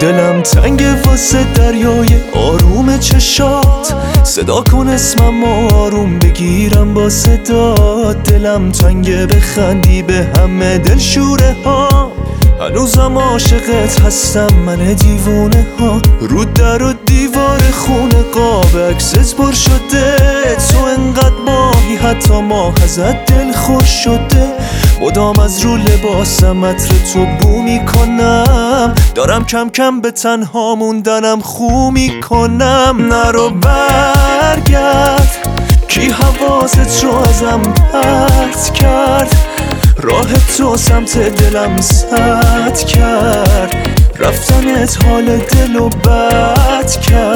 دلم تنگ واسه دریای آروم چشات، صدا کن اسمم و آروم بگیرم با صدات. دلم تنگ بخندی به همه دلشوره ها، هنوزم عاشقت هستم من دیوونه ها. رو در و دیوار خونه قاب عکست پر شده، تو انقدر ماهی حتی ماه ازت دل خور شده. مدام از رو لباسم عطر تو بو میکنم، دارم کم کم به تنها موندنم خو میکنم. نرو برگرد کی حواست رو ازم پرت کرد، راه تو سمت دلم سد کرد، رفتنت حال دلو بد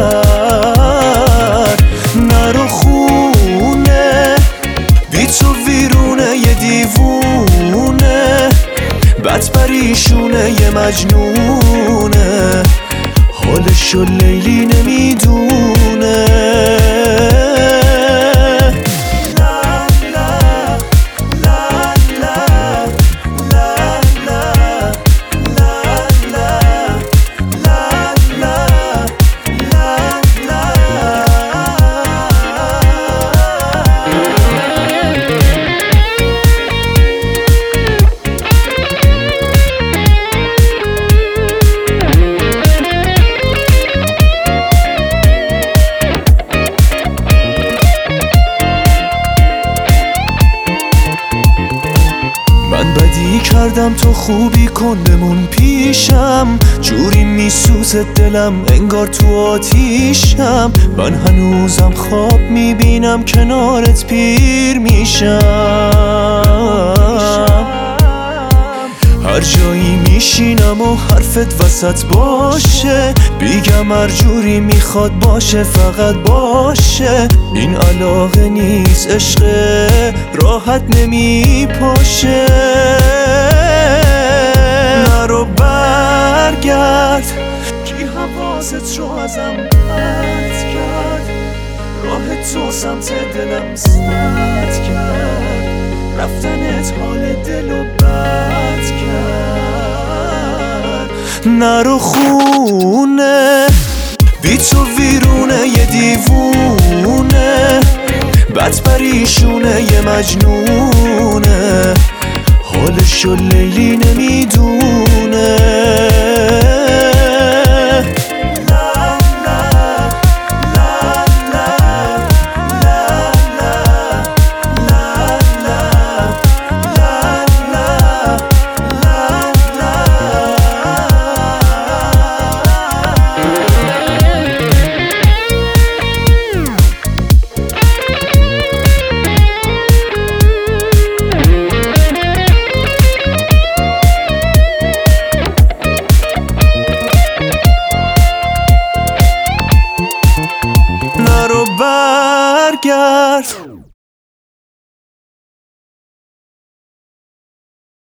کرد. نرو خونه بی تو ویرونه یه دیوونه، بد پریشونه یه مجنونه، حالشو لیلی نمیدونه. من بدی کردم تو خوبی کن بمون پیشم، جوری میسوزه دلم انگار تو آتیشم. من هنوزم خواب میبینم کنارت پیر میشم، هر جایی میشینم و حرفت وسط باشه، بیگم هر جوری میخواد باشه فقط باشه. این علاقه نیست عشقه راحت نمیپاشه. نرو برگرد کی حواست رو ازم پرت کرد، راه تو سمت دلم سد کرد، رفتنت حال دلو بد کرد. نرو خونه بی تو ویرونه یه دیوونه، بد پریشونه یه مجنونه، حالشو لیلی نمیدونه. نرو برگرد